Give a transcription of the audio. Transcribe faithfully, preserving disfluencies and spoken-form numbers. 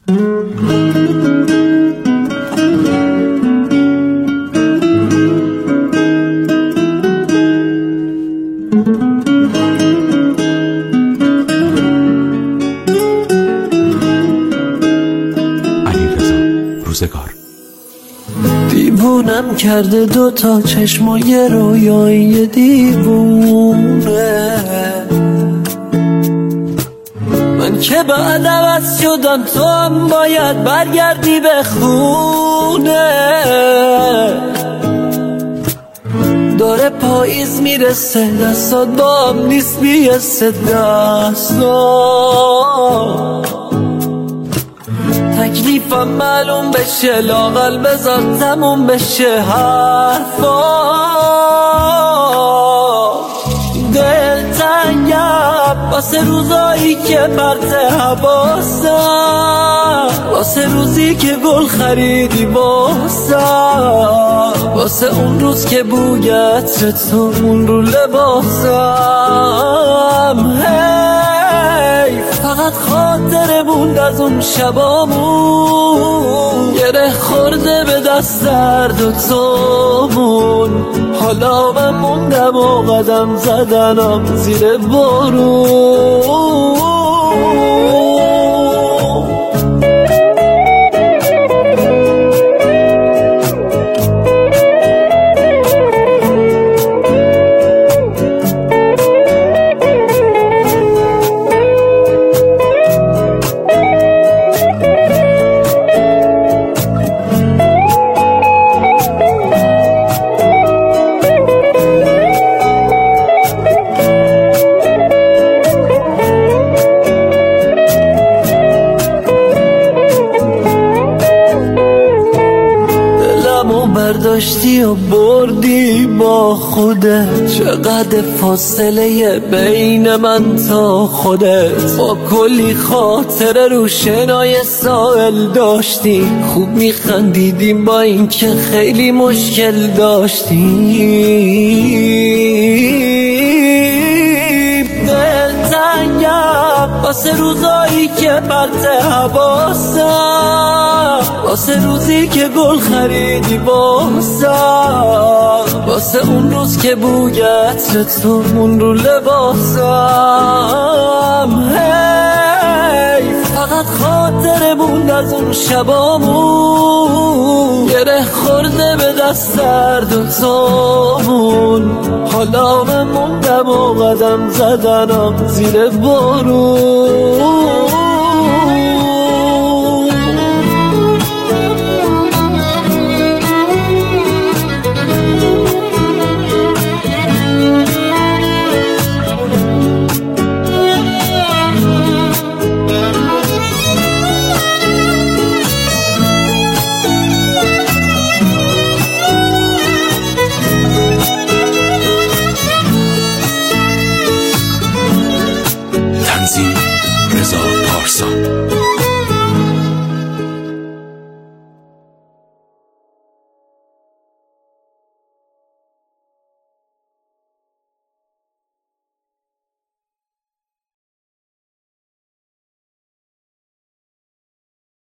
دیوونم کرده دوتا چشمای رویایی دیوونه، من که بعد عوض شدم تو هم باید برگردی به خونه. داره پاییز میرسه دستات با هم نیست بیسته دستا، تکلیفم معلوم بشه لاغل بذار تموم بشه حرفا. دلتنگم واسه روزایی که پرت حواسم، واسه روزی که گل خریدی واسم، واسه اون روز که بوی عطر تو اون رو لباسم. هی فقط خاطره موند از اون شبامون، گره خورده به دست درد و تومون. حالا من موندم و قدم زدنم زیر بارون. برداشتی و بردی با خودت، چقدر فاصله بین من تا خودت. با کلی خاطره رو شنای ساحل داشتی، خوب میخندیدیم با این که خیلی مشکل داشتیم. دلتنگم واسه روزایی که پرت حواسم، واسه روزی که گل خریدی واسم، واسه اون روز که بوی عطر تو اون رو لباسم. هی فقط خاطره موند از اون شبامون، گره خورده به دست درد و تومون. حالا من موندم و قدم زدنم زیر بارون.